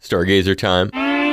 Stargazer time.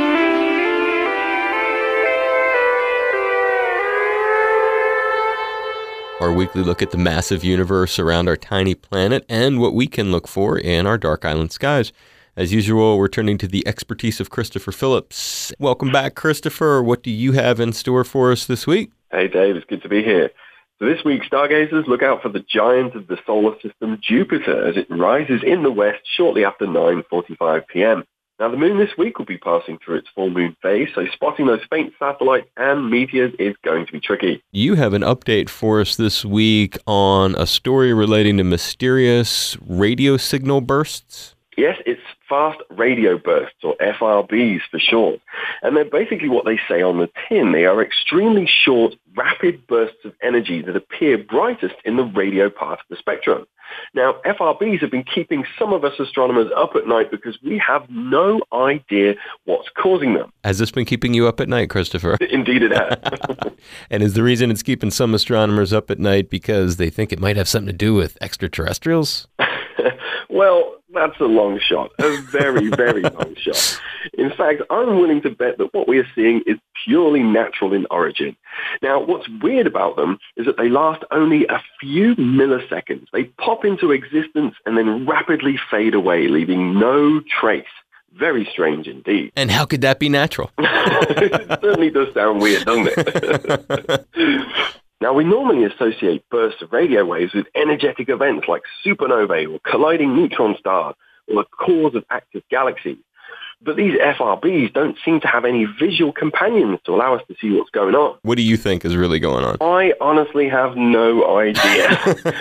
Our weekly look at the massive universe around our tiny planet and what we can look for in our dark island skies. As usual, we're turning to the expertise of Christopher Phillips. Welcome back, Christopher. What do you have in store for us this week? Hey, Dave. It's good to be here. So this week, stargazers, look out for the giant of the solar system, Jupiter, as it rises in the west shortly after 9:45 p.m. Now, the moon this week will be passing through its full moon phase, so spotting those faint satellites and meteors is going to be tricky. You have an update for us this week on a story relating to mysterious radio signal bursts. Yes, it's fast radio bursts, or FRBs for short. And they're basically what they say on the tin. They are extremely short, rapid bursts of energy that appear brightest in the radio part of the spectrum. Now, FRBs have been keeping some of us astronomers up at night because we have no idea what's causing them. Has this been keeping you up at night, Christopher? Indeed it has. And is the reason it's keeping some astronomers up at night because they think it might have something to do with extraterrestrials? Well, that's a long shot, a very, very long shot. In fact, I'm willing to bet that what we are seeing is purely natural in origin. Now, what's weird about them is that they last only a few milliseconds. They pop into existence and then rapidly fade away, leaving no trace. Very strange indeed. And how could that be natural? It certainly does sound weird, doesn't it? Now, we normally associate bursts of radio waves with energetic events like supernovae or colliding neutron stars or the cores of active galaxies. But these FRBs don't seem to have any visual companions to allow us to see what's going on. What do you think is really going on? I honestly have no idea.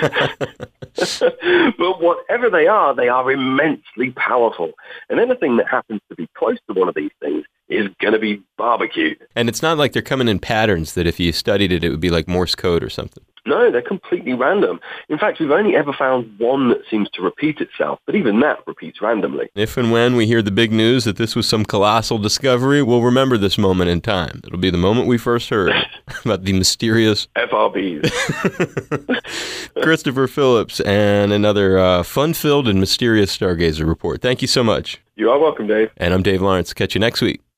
But whatever they are immensely powerful. And anything that happens to be close to one of these things is going to be barbecued. And it's not like they're coming in patterns that if you studied it, it would be like Morse code or something. No, they're completely random. In fact, we've only ever found one that seems to repeat itself, but even that repeats randomly. If and when we hear the big news that this was some colossal discovery, we'll remember this moment in time. It'll be the moment we first heard about the mysterious FRBs. Christopher Phillips and another fun-filled and mysterious Stargazer report. Thank you so much. You are welcome, Dave. And I'm Dave Lawrence. Catch you next week.